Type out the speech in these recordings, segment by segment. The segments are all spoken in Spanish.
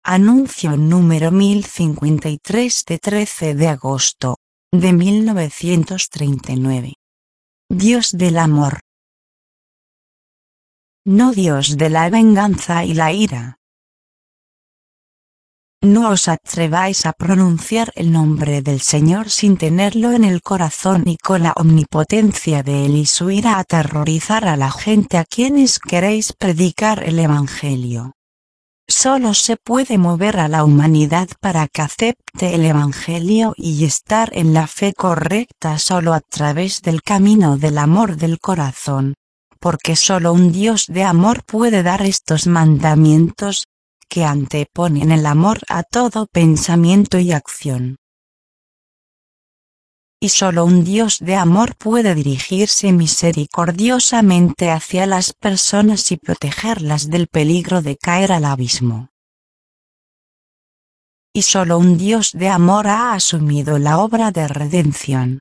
Anuncio número 1053 de 13 de agosto de 1939. Dios del amor. No Dios de la venganza y la ira. No os atreváis a pronunciar el nombre del Señor sin tenerlo en el corazón y con la omnipotencia de Él y su ira aterrorizar a la gente a quienes queréis predicar el Evangelio. Solo se puede mover a la humanidad para que acepte el Evangelio y estar en la fe correcta solo a través del camino del amor del corazón, porque solo un Dios de amor puede dar estos mandamientos, que anteponen el amor a todo pensamiento y acción. Y solo un Dios de amor puede dirigirse misericordiosamente hacia las personas y protegerlas del peligro de caer al abismo. Y solo un Dios de amor ha asumido la obra de redención.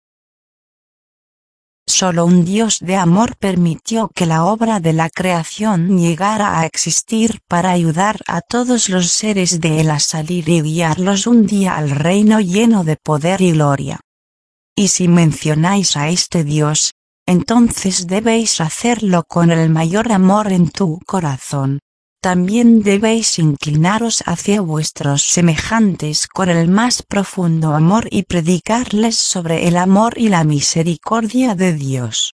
Solo un Dios de amor permitió que la obra de la creación llegara a existir para ayudar a todos los seres de Él a salir y guiarlos un día al reino lleno de poder y gloria. Y si mencionáis a este Dios, entonces debéis hacerlo con el mayor amor en tu corazón. También debéis inclinaros hacia vuestros semejantes con el más profundo amor y predicarles sobre el amor y la misericordia de Dios.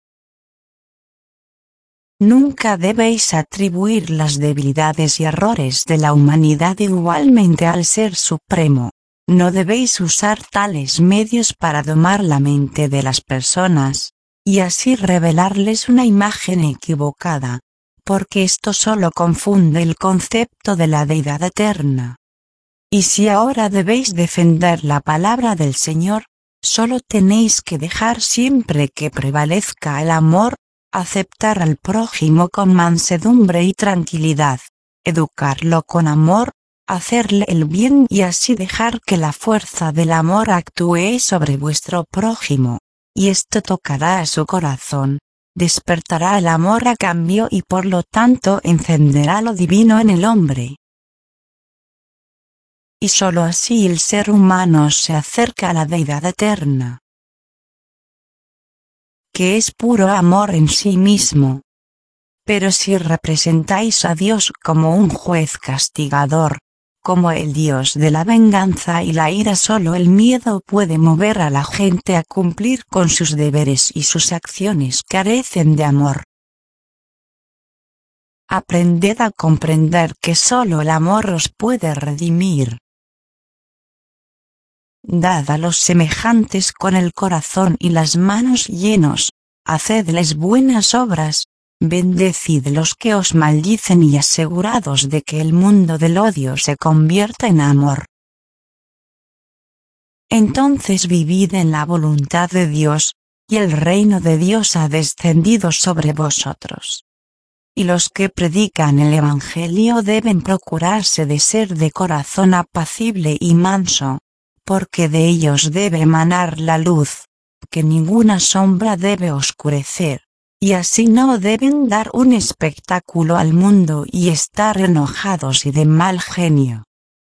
Nunca debéis atribuir las debilidades y errores de la humanidad igualmente al Ser Supremo. No debéis usar tales medios para domar la mente de las personas, y así revelarles una imagen equivocada, porque esto solo confunde el concepto de la deidad eterna. Y si ahora debéis defender la palabra del Señor, solo tenéis que dejar siempre que prevalezca el amor, aceptar al prójimo con mansedumbre y tranquilidad, educarlo con amor, hacerle el bien y así dejar que la fuerza del amor actúe sobre vuestro prójimo, y esto tocará a su corazón, despertará el amor a cambio y por lo tanto encenderá lo divino en el hombre. Y sólo así el ser humano se acerca a la deidad eterna, que es puro amor en sí mismo. Pero si representáis a Dios como un juez castigador, como el Dios de la venganza y la ira, solo el miedo puede mover a la gente a cumplir con sus deberes y sus acciones carecen de amor. Aprended a comprender que solo el amor os puede redimir. Dad a los semejantes con el corazón y las manos llenos, hacedles buenas obras, bendecid los que os maldicen y asegurados de que el mundo del odio se convierta en amor. Entonces vivid en la voluntad de Dios, y el reino de Dios ha descendido sobre vosotros. Y los que predican el Evangelio deben procurarse de ser de corazón apacible y manso, porque de ellos debe emanar la luz, que ninguna sombra debe oscurecer. Y así no deben dar un espectáculo al mundo y estar enojados y de mal genio.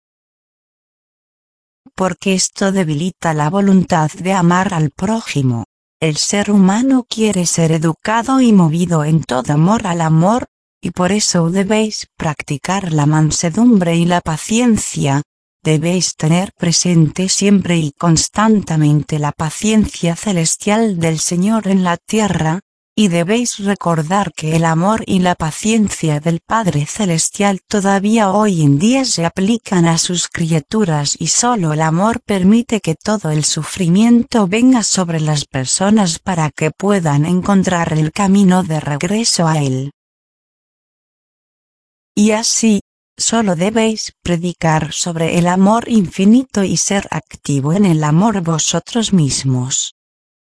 Porque esto debilita la voluntad de amar al prójimo. El ser humano quiere ser educado y movido en todo amor al amor, y por eso debéis practicar la mansedumbre y la paciencia. Debéis tener presente siempre y constantemente la paciencia celestial del Señor en la tierra, y debéis recordar que el amor y la paciencia del Padre Celestial todavía hoy en día se aplican a sus criaturas y solo el amor permite que todo el sufrimiento venga sobre las personas para que puedan encontrar el camino de regreso a Él. Y así, solo debéis predicar sobre el amor infinito y ser activo en el amor vosotros mismos.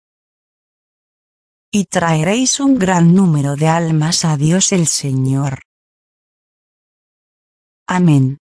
Y traeréis un gran número de almas a Dios el Señor. Amén.